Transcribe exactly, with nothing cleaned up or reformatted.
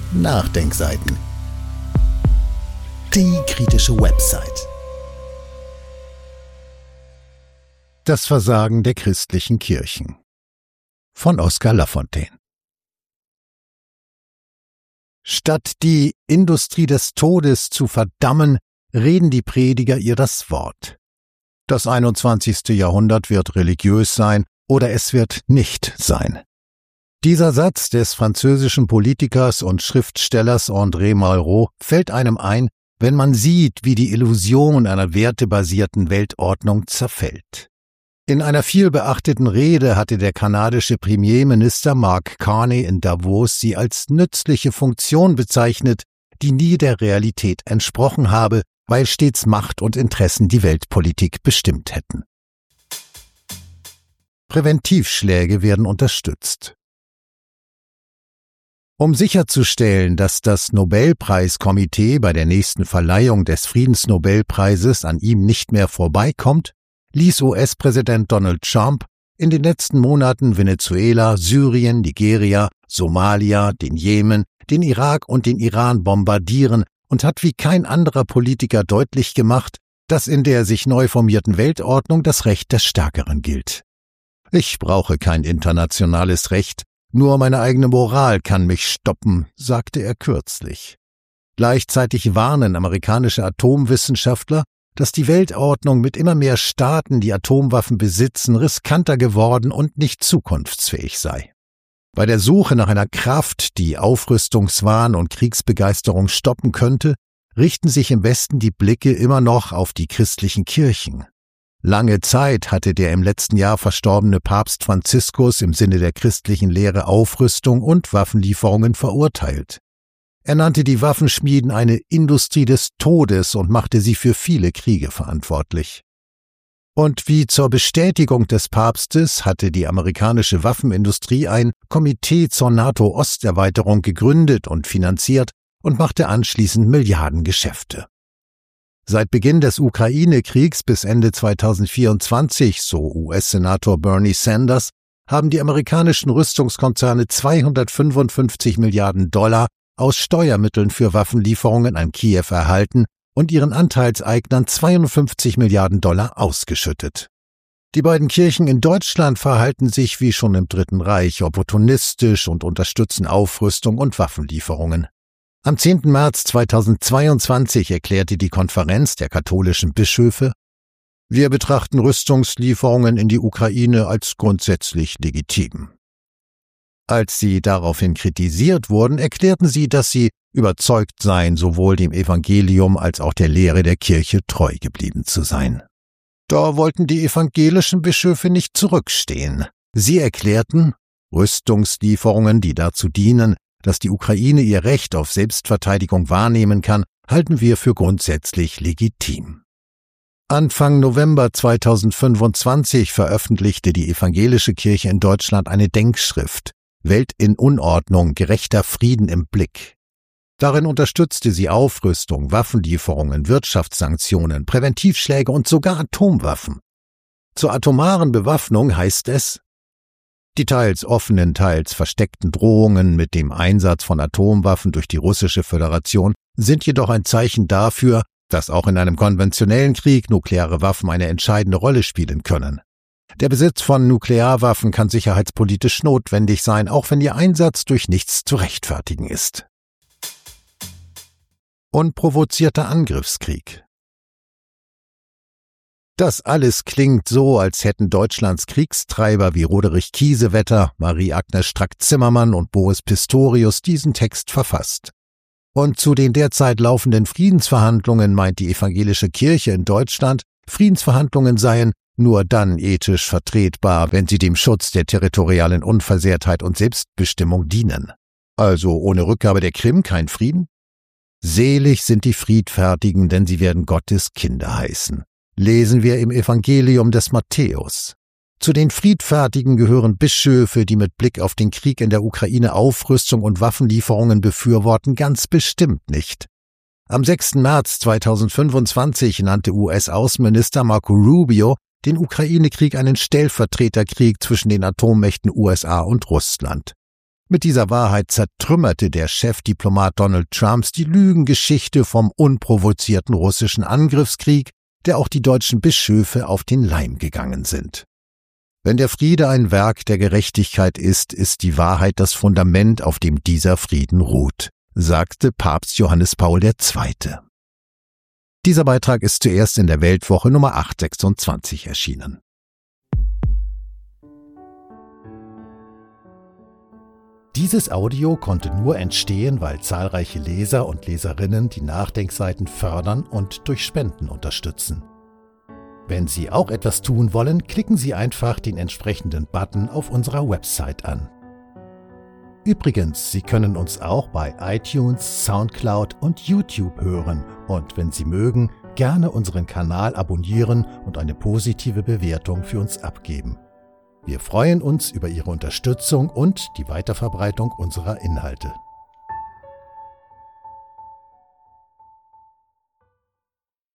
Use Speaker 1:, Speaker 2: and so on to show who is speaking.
Speaker 1: Nachdenkseiten. Die kritische Website. Das Versagen der christlichen Kirchen von Oscar Lafontaine. Statt die Industrie des Todes zu verdammen, reden die Prediger ihr das Wort. Das einundzwanzigste Jahrhundert wird religiös sein oder es wird nicht sein. Dieser Satz des französischen Politikers und Schriftstellers André Malraux fällt einem ein, wenn man sieht, wie die Illusion einer wertebasierten Weltordnung zerfällt. In einer vielbeachteten Rede hatte der kanadische Premierminister Mark Carney in Davos sie als nützliche Funktion bezeichnet, die nie der Realität entsprochen habe, weil stets Macht und Interessen die Weltpolitik bestimmt hätten. Präventivschläge werden unterstützt. Um sicherzustellen, dass das Nobelpreiskomitee bei der nächsten Verleihung des Friedensnobelpreises an ihm nicht mehr vorbeikommt, ließ U S-Präsident Donald Trump in den letzten Monaten Venezuela, Syrien, Nigeria, Somalia, den Jemen, den Irak und den Iran bombardieren und hat wie kein anderer Politiker deutlich gemacht, dass in der sich neu formierten Weltordnung das Recht des Stärkeren gilt. Ich brauche kein internationales Recht, nur meine eigene Moral kann mich stoppen, sagte er kürzlich. Gleichzeitig warnen amerikanische Atomwissenschaftler, dass die Weltordnung mit immer mehr Staaten, die Atomwaffen besitzen, riskanter geworden und nicht zukunftsfähig sei. Bei der Suche nach einer Kraft, die Aufrüstungswahn und Kriegsbegeisterung stoppen könnte, richten sich im Westen die Blicke immer noch auf die christlichen Kirchen. Lange Zeit hatte der im letzten Jahr verstorbene Papst Franziskus im Sinne der christlichen Lehre Aufrüstung und Waffenlieferungen verurteilt. Er nannte die Waffenschmieden eine Industrie des Todes und machte sie für viele Kriege verantwortlich. Und wie zur Bestätigung des Papstes hatte die amerikanische Waffenindustrie ein Komitee zur NATO-Osterweiterung gegründet und finanziert und machte anschließend Milliardengeschäfte. Seit Beginn des Ukraine-Kriegs bis Ende zweitausendvierundzwanzig, so U S-Senator Bernie Sanders, haben die amerikanischen Rüstungskonzerne zweihundertfünfundfünfzig Milliarden Dollar aus Steuermitteln für Waffenlieferungen an Kiew erhalten und ihren Anteilseignern zweiundfünfzig Milliarden Dollar ausgeschüttet. Die beiden Kirchen in Deutschland verhalten sich wie schon im Dritten Reich opportunistisch und unterstützen Aufrüstung und Waffenlieferungen. Am zehnten März zweitausendzweiundzwanzig erklärte die Konferenz der katholischen Bischöfe: Wir betrachten Rüstungslieferungen in die Ukraine als grundsätzlich legitim. Als sie daraufhin kritisiert wurden, erklärten sie, dass sie überzeugt seien, sowohl dem Evangelium als auch der Lehre der Kirche treu geblieben zu sein. Da wollten die evangelischen Bischöfe nicht zurückstehen. Sie erklärten, Rüstungslieferungen, die dazu dienen, dass die Ukraine ihr Recht auf Selbstverteidigung wahrnehmen kann, halten wir für grundsätzlich legitim. Anfang November zweitausendfünfundzwanzig veröffentlichte die evangelische Kirche in Deutschland eine Denkschrift »Welt in Unordnung, gerechter Frieden im Blick«. Darin unterstützte sie Aufrüstung, Waffenlieferungen, Wirtschaftssanktionen, Präventivschläge und sogar Atomwaffen. Zur atomaren Bewaffnung heißt es: Die teils offenen, teils versteckten Drohungen mit dem Einsatz von Atomwaffen durch die russische Föderation sind jedoch ein Zeichen dafür, dass auch in einem konventionellen Krieg nukleare Waffen eine entscheidende Rolle spielen können. Der Besitz von Nuklearwaffen kann sicherheitspolitisch notwendig sein, auch wenn ihr Einsatz durch nichts zu rechtfertigen ist. Unprovozierter Angriffskrieg. Das alles klingt so, als hätten Deutschlands Kriegstreiber wie Roderich Kiesewetter, Marie-Agnes Strack-Zimmermann und Boris Pistorius diesen Text verfasst. Und zu den derzeit laufenden Friedensverhandlungen meint die evangelische Kirche in Deutschland, Friedensverhandlungen seien nur dann ethisch vertretbar, wenn sie dem Schutz der territorialen Unversehrtheit und Selbstbestimmung dienen. Also ohne Rückgabe der Krim kein Frieden? Selig sind die Friedfertigen, denn sie werden Gottes Kinder heißen. Lesen wir im Evangelium des Matthäus. Zu den Friedfertigen gehören Bischöfe, die mit Blick auf den Krieg in der Ukraine Aufrüstung und Waffenlieferungen befürworten, ganz bestimmt nicht. Am sechsten März zweitausendfünfundzwanzig nannte U S-Außenminister Marco Rubio den Ukraine-Krieg einen Stellvertreterkrieg zwischen den Atommächten U S A und Russland. Mit dieser Wahrheit zertrümmerte der Chefdiplomat Donald Trump die Lügengeschichte vom unprovozierten russischen Angriffskrieg, der auch die deutschen Bischöfe auf den Leim gegangen sind. Wenn der Friede ein Werk der Gerechtigkeit ist, ist die Wahrheit das Fundament, auf dem dieser Frieden ruht, sagte Papst Johannes Paul der Zweite. Dieser Beitrag ist zuerst in der Weltwoche Nummer achthundertsechsundzwanzig erschienen. Dieses Audio konnte nur entstehen, weil zahlreiche Leser und Leserinnen die Nachdenkseiten fördern und durch Spenden unterstützen. Wenn Sie auch etwas tun wollen, klicken Sie einfach den entsprechenden Button auf unserer Website an. Übrigens, Sie können uns auch bei iTunes, Soundcloud und YouTube hören und wenn Sie mögen, gerne unseren Kanal abonnieren und eine positive Bewertung für uns abgeben. Wir freuen uns über Ihre Unterstützung und die Weiterverbreitung unserer Inhalte.